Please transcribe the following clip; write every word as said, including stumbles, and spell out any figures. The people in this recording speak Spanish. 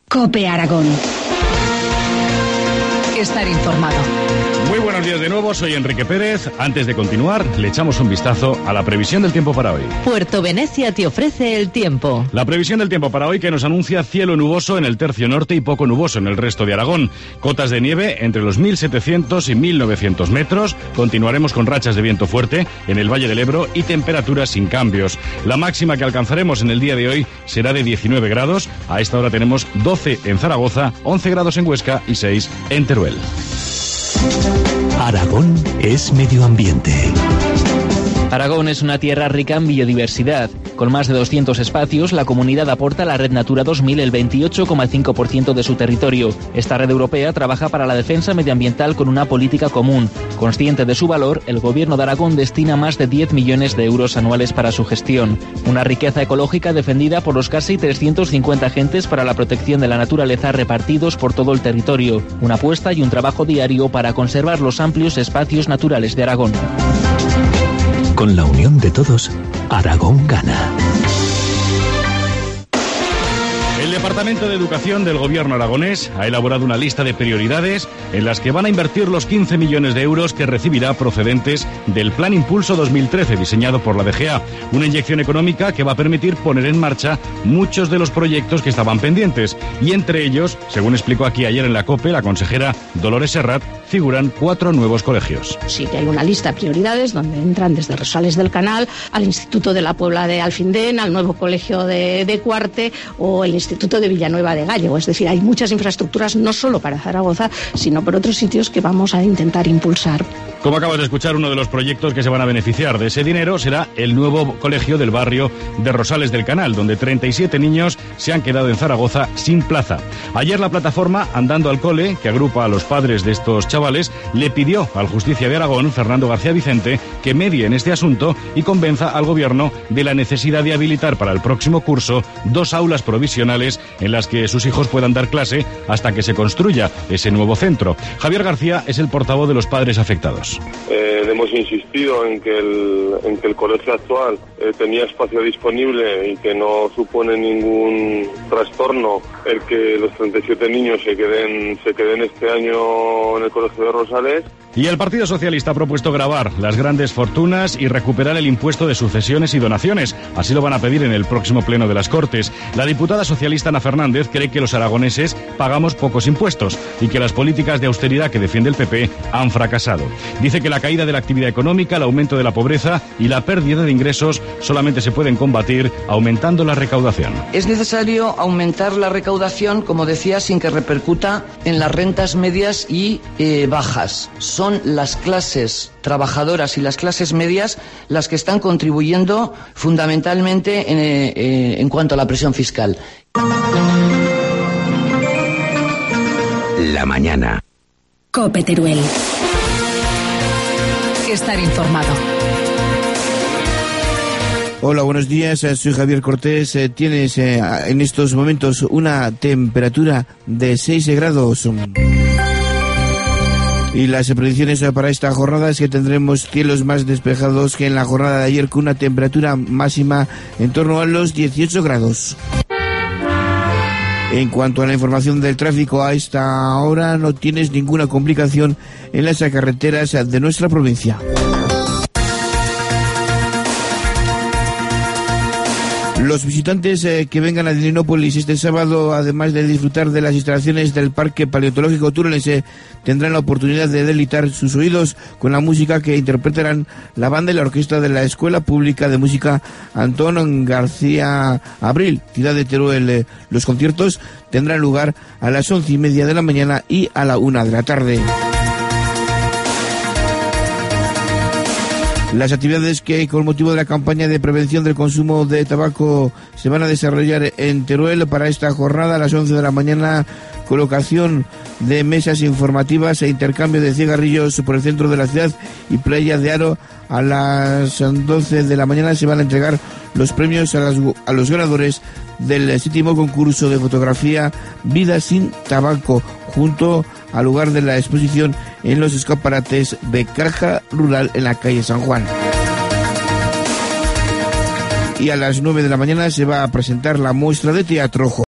COPE Aragón. Estar informado. Muy buenos días de nuevo, soy Enrique Pérez. Antes de continuar, le echamos un vistazo a la previsión del tiempo para hoy. Puerto Venecia te ofrece el tiempo. La previsión del tiempo para hoy, que nos anuncia cielo nuboso en el tercio norte y poco nuboso en el resto de Aragón. Cotas de nieve entre los mil setecientos y mil novecientos metros. Continuaremos con rachas de viento fuerte en el Valle del Ebro y temperaturas sin cambios. La máxima que alcanzaremos en el día de hoy será de diecinueve grados. A esta hora tenemos doce en Zaragoza, once grados en Huesca y seis en Teruel. Aragón es medio ambiente. Aragón es una tierra rica en biodiversidad. Con más de doscientos espacios, la comunidad aporta a la Red Natura dos mil el veintiocho coma cinco por ciento de su territorio. Esta red europea trabaja para la defensa medioambiental con una política común. Consciente de su valor, el Gobierno de Aragón destina más de diez millones de euros anuales para su gestión. Una riqueza ecológica defendida por los casi trescientos cincuenta agentes para la protección de la naturaleza repartidos por todo el territorio. Una apuesta y un trabajo diario para conservar los amplios espacios naturales de Aragón. Con la unión de todos, Aragón gana. El Departamento de Educación del Gobierno aragonés ha elaborado una lista de prioridades en las que van a invertir los quince millones de euros que recibirá procedentes del Plan Impulso dos mil trece, diseñado por la D G A. Una inyección económica que va a permitir poner en marcha muchos de los proyectos que estaban pendientes. Y entre ellos, según explicó aquí ayer en la COPE la consejera Dolores Serrat, figuran cuatro nuevos colegios. Sí, que hay una lista de prioridades donde entran desde Rosales del Canal al Instituto de la Puebla de Alfindén, al nuevo colegio de, de Cuarte o el Instituto de Villanueva de Gállego. Es decir, hay muchas infraestructuras no solo para Zaragoza, sino por otros sitios que vamos a intentar impulsar. Como acabas de escuchar, uno de los proyectos que se van a beneficiar de ese dinero será el nuevo colegio del barrio de Rosales del Canal, donde treinta y siete niños se han quedado en Zaragoza sin plaza. Ayer la plataforma Andando al Cole, que agrupa a los padres de estos chavales, le pidió al Justicia de Aragón, Fernando García Vicente, que medie en este asunto y convenza al Gobierno de la necesidad de habilitar para el próximo curso dos aulas provisionales en las que sus hijos puedan dar clase hasta que se construya ese nuevo centro. Javier García es el portavoz de los padres afectados. Eh, hemos insistido en que el, en que el colegio actual eh, tenía espacio disponible y que no supone ningún trastorno el que los treinta y siete niños se queden, se queden este año en el colegio de Rosales. Y el Partido Socialista ha propuesto gravar las grandes fortunas y recuperar el impuesto de sucesiones y donaciones. Así lo van a pedir en el próximo pleno de las Cortes. La diputada socialista Ana Fernández cree que los aragoneses pagamos pocos impuestos y que las políticas de austeridad que defiende el P P han fracasado. Dice que la caída de la actividad económica, el aumento de la pobreza y la pérdida de ingresos solamente se pueden combatir aumentando la recaudación. Es necesario aumentar la recaudación, como decía, sin que repercuta en las rentas medias y eh, bajas. Son las clases trabajadoras y las clases medias las que están contribuyendo fundamentalmente en, eh, en cuanto a la presión fiscal. La mañana. COPE Teruel. Estar informado. Hola, buenos días, soy Javier Cortés. Tienes en estos momentos una temperatura de seis grados. Y las predicciones para esta jornada es que tendremos cielos más despejados que en la jornada de ayer, con una temperatura máxima en torno a los dieciocho grados. En cuanto a la información del tráfico, a esta hora no tienes ninguna complicación en las carreteras de nuestra provincia. Los visitantes eh, que vengan a Dilinópolis este sábado, además de disfrutar de las instalaciones del Parque Paleontológico Turolense, tendrán la oportunidad de deleitar sus oídos con la música que interpretarán la banda y la orquesta de la Escuela Pública de Música Antón García Abril, ciudad de Teruel. Los conciertos tendrán lugar a las once y media de la mañana y a la una de la tarde. Las actividades que con motivo de la campaña de prevención del consumo de tabaco se van a desarrollar en Teruel para esta jornada a las once de la mañana, colocación de mesas informativas e intercambio de cigarrillos por el centro de la ciudad y Playa de Aro. A las doce de la mañana se van a entregar los premios a, las, a los ganadores del séptimo concurso de fotografía Vida sin Tabaco, junto al lugar de la exposición en los escaparates de Caja Rural en la calle San Juan. Y a las nueve de la mañana se va a presentar la muestra de teatro